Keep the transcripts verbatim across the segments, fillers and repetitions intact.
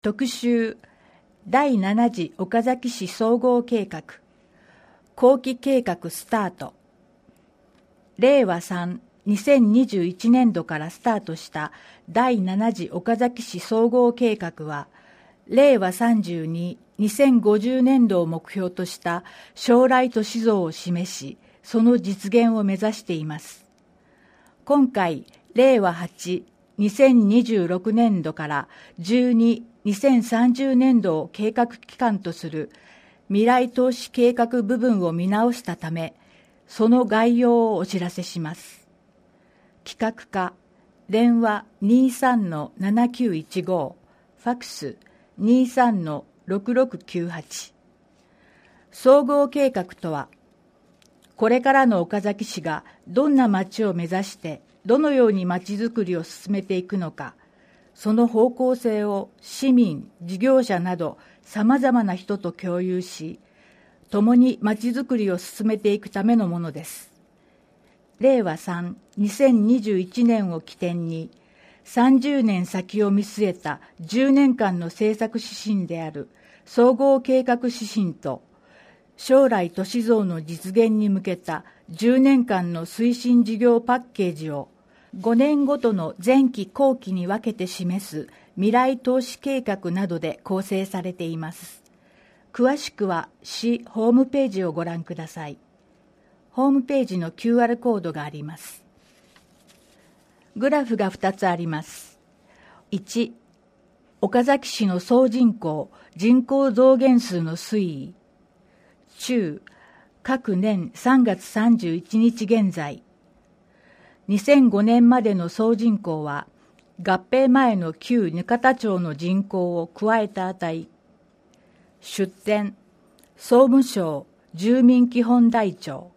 特集だいなな次岡崎市総合計画後期計画スタート。れいわさん、にせんにじゅういちねん度からスタートしただいなな次岡崎市総合計画は、れいわさんじゅうに、にせんごじゅうねん度を目標とした将来都市像を示し、その実現を目指しています。今回、れいわはち、にせんにじゅうろくねん度からじゅうに、にせんさんじゅうねん度を計画期間とする未来投資計画部分を見直したため、その概要をお知らせします。企画課、電話 にじゅうさんのななきゅういちご、ファックス にじゅうさんのろくろくきゅうはち。総合計画とは、これからの岡崎市がどんな町を目指してどのように町づくりを進めていくのか、その方向性を市民、事業者など様々な人と共有し、共に町づくりを進めていくためのものです。れいわさん、にせんにじゅういちねんを起点に、さんじゅうねん先を見据えたじゅうねんかんの政策指針である総合計画指針と、将来都市像の実現に向けたじゅうねんかんの推進事業パッケージをごねんごとの前期後期に分けて示す未来投資計画などで構成されています。詳しくは市ホームページをご覧ください。ホームページの キューアール コードがあります。グラフがふたつあります。いち、岡崎市の総人口、人口増減数の推移。中、各年さんがつさんじゅういちにち現在。にせんごねんまでの総人口は、合併前の旧額田町の人口を加えた値。出典、総務省住民基本台帳。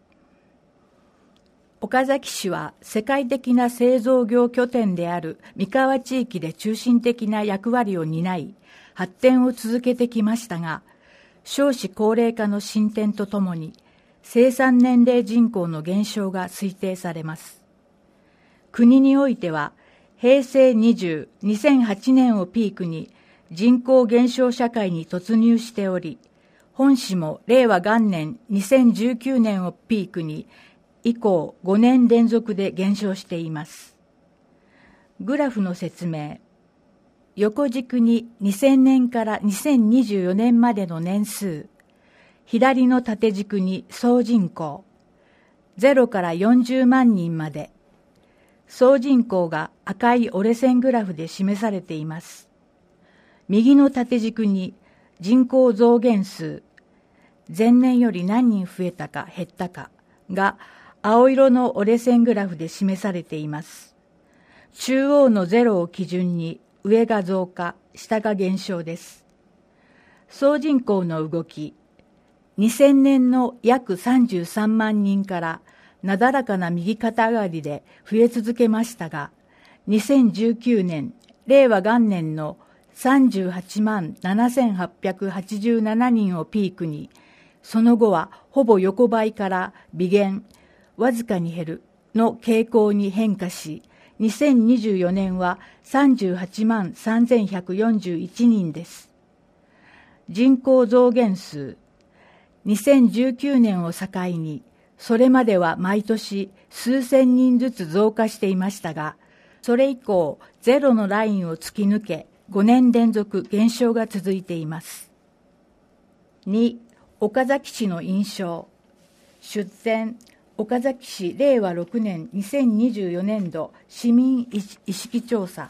岡崎市は世界的な製造業拠点である三河地域で中心的な役割を担い、発展を続けてきましたが、少子高齢化の進展とともに、生産年齢人口の減少が推定されます。国においては、へいせいにじゅう、にせんはちねんをピークに人口減少社会に突入しており、本市もれいわ元年にせんじゅうきゅうねんをピークに以降ごねん連続で減少しています。グラフの説明。横軸ににせんねんからにせんにじゅうよねんまでの年数、左の縦軸に総人口、ゼロからよんじゅうまんにんまで、総人口が赤い折れ線グラフで示されています。右の縦軸に人口増減数、前年より何人増えたか減ったかが青色の折れ線グラフで示されています。中央のゼロを基準に上が増加、下が減少です。総人口の動き、にせんねんの約さんじゅうさんまんにんからなだらかな右肩上がりで増え続けましたが、にせんじゅうきゅうねん、れいわ元年のさんじゅうはちまんななせんはっぴゃくはちじゅうななにんをピークに、その後はほぼ横ばいから微減、わずかに減るの傾向に変化し、にせんにじゅうよねんはさんじゅうはちまんさんぜんひゃくよんじゅういちにんです。人口増減数、にせんじゅうきゅうねんを境に、それまでは毎年数千人ずつ増加していましたが、それ以降ゼロのラインを突き抜け、ごねん連続減少が続いています。に、岡崎市の印象。出典、岡崎市れいわろくねんにせんにじゅうよねん度市民意識調査。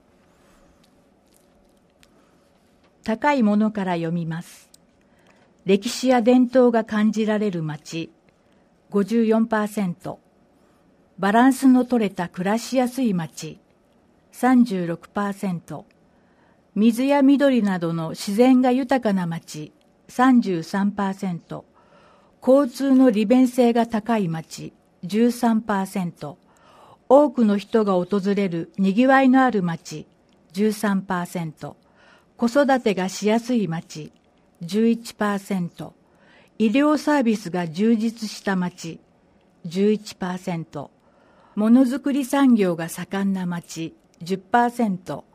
高いものから読みます。歴史や伝統が感じられる町、ごじゅうよんパーセント。バランスの取れた暮らしやすい町、さんじゅうろくパーセント。水や緑などの自然が豊かな町、さんじゅうさんパーセント。交通の利便性が高い町、じゅうさんパーセント。多くの人が訪れるにぎわいのある町、じゅうさんパーセント。子育てがしやすい町、じゅういちパーセント。医療サービスが充実した町、じゅういちパーセント。ものづくり産業が盛んな町、じゅっパーセント。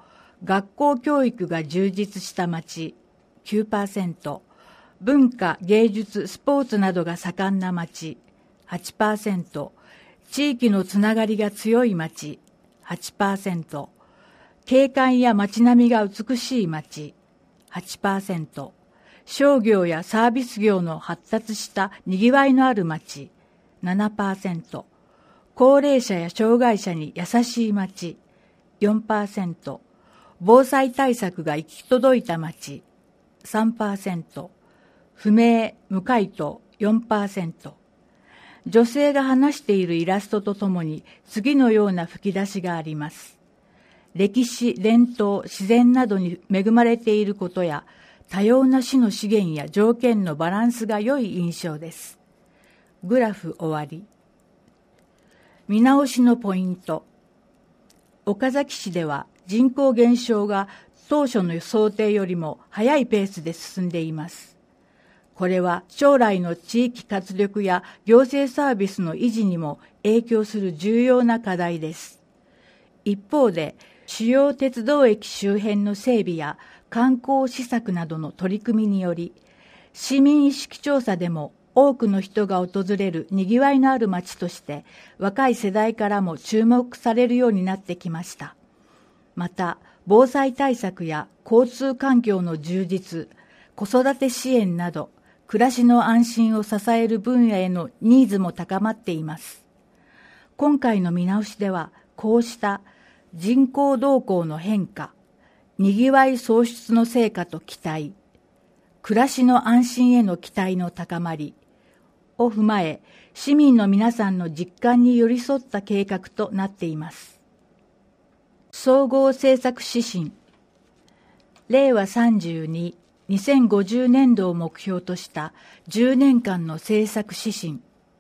学校教育が充実した町 きゅうパーセント、文化、芸術、スポーツなどが盛んな町 はちパーセント、地域のつながりが強い町 はちパーセント、景観や街並みが美しい町 はちパーセント、商業やサービス業の発達したにぎわいのある町 ななパーセント、高齢者や障害者に優しい町 よんパーセント、防災対策が行き届いた町 さんパーセント、不明、無回答 よんパーセント。女性が話しているイラストとともに次のような吹き出しがあります。歴史、伝統、自然などに恵まれていることや多様な種の資源や条件のバランスが良い印象です。グラフ終わり。見直しのポイント。岡崎市では人口減少が当初の想定よりも早いペースで進んでいます。これは将来の地域活力や行政サービスの維持にも影響する重要な課題です。一方で、主要鉄道駅周辺の整備や観光施策などの取り組みにより、市民意識調査でも多くの人が訪れるにぎわいのある街として若い世代からも注目されるようになってきました。また、防災対策や交通環境の充実、子育て支援など、暮らしの安心を支える分野へのニーズも高まっています。今回の見直しでは、こうした人口動向の変化、にぎわい創出の成果と期待、暮らしの安心への期待の高まりを踏まえ、市民の皆さんの実感に寄り添った計画となっています。総合政策指針。れいわさんじゅうに、にせんごじゅうねんどを目標としたじゅうねんかんの政策指針。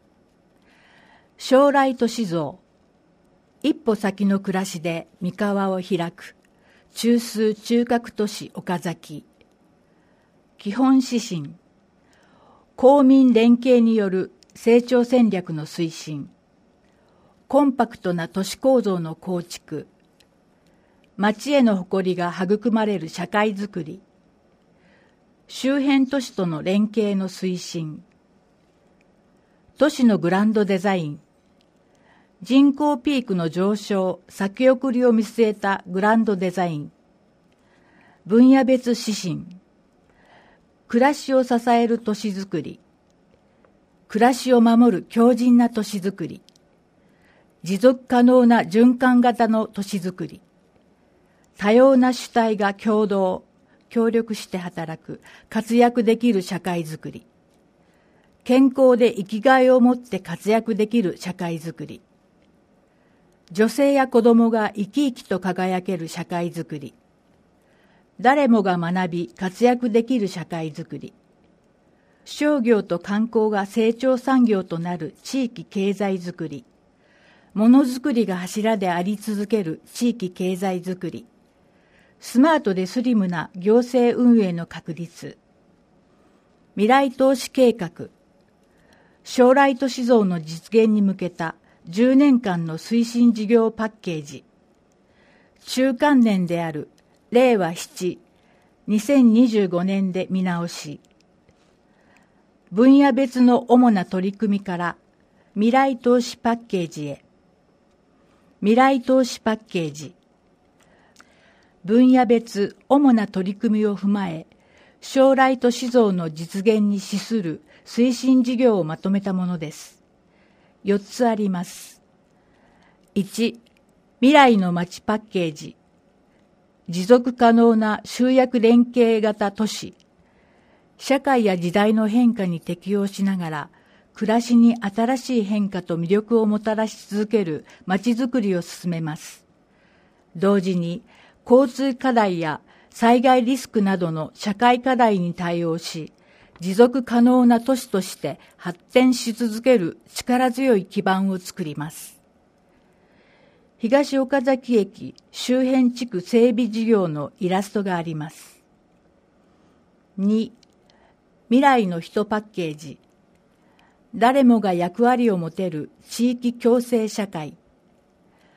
将来都市像。一歩先の暮らしで三河を開く。中枢中核都市岡崎。基本指針。公民連携による成長戦略の推進。コンパクトな都市構造の構築。町への誇りが育まれる社会づくり。周辺都市との連携の推進。都市のグランドデザイン。人口ピークの上昇、先送りを見据えたグランドデザイン。分野別指針。暮らしを支える都市づくり。暮らしを守る強靭な都市づくり。持続可能な循環型の都市づくり。多様な主体が共同、協力して働く、活躍できる社会づくり。健康で生きがいを持って活躍できる社会づくり。女性や子供が生き生きと輝ける社会づくり。誰もが学び、活躍できる社会づくり。商業と観光が成長産業となる地域経済づくり。ものづくりが柱であり続ける地域経済づくり。スマートでスリムな行政運営の確立。未来投資計画。将来都市像の実現に向けたじゅうねんかんの推進事業パッケージ。中間年であるれいわなな、にせんにじゅうごねんで見直し。分野別の主な取り組みから未来投資パッケージへ。未来投資パッケージ。分野別主な取り組みを踏まえ、将来都市像の実現に資する推進事業をまとめたものです。よっつあります。いち、未来の街パッケージ。持続可能な集約連携型都市。社会や時代の変化に適応しながら、暮らしに新しい変化と魅力をもたらし続ける街づくりを進めます。同時に、交通課題や災害リスクなどの社会課題に対応し、持続可能な都市として発展し続ける力強い基盤を作ります。東岡崎駅周辺地区整備事業のイラストがあります。に、未来の人パッケージ。誰もが役割を持てる地域共生社会。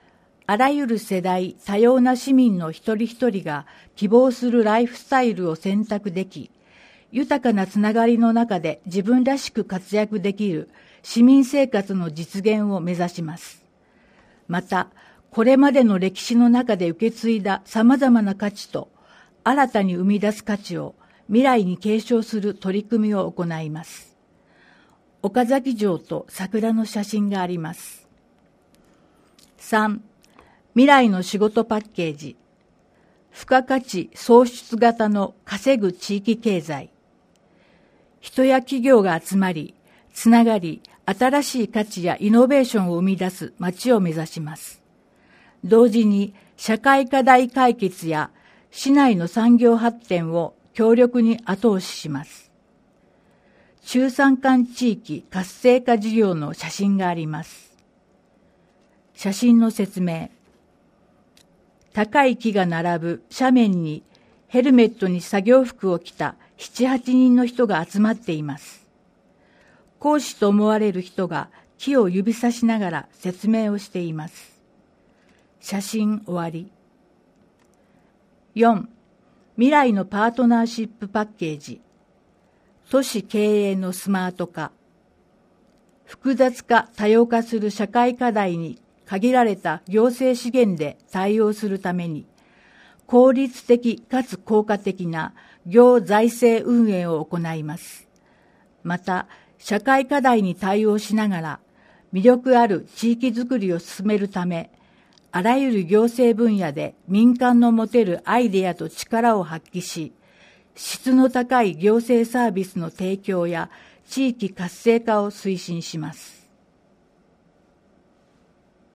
あらゆる世代、多様な市民の一人一人が希望するライフスタイルを選択でき、豊かなつながりの中で自分らしく活躍できる市民生活の実現を目指します。また、これまでの歴史の中で受け継いだ様々な価値と新たに生み出す価値を未来に継承する取り組みを行います。岡崎城と桜の写真があります。さん. 未来の仕事パッケージ。付加価値創出型の稼ぐ地域経済。人や企業が集まり、つながり、新しい価値やイノベーションを生み出す街を目指します。同時に社会課題解決や市内の産業発展を強力に後押しします。中山間地域活性化事業の写真があります。写真の説明。高い木が並ぶ斜面にヘルメットに作業服を着た七八人の人が集まっています。講師と思われる人が木を指さしながら説明をしています。写真終わり。よん. 未来のパートナーシップパッケージ。都市経営のスマート化。複雑化多様化する社会課題に限られた行政資源で対応するために、効率的かつ効果的な行財政運営を行います。また、社会課題に対応しながら、魅力ある地域づくりを進めるため、あらゆる行政分野で民間の持てるアイデアと力を発揮し、質の高い行政サービスの提供や地域活性化を推進します。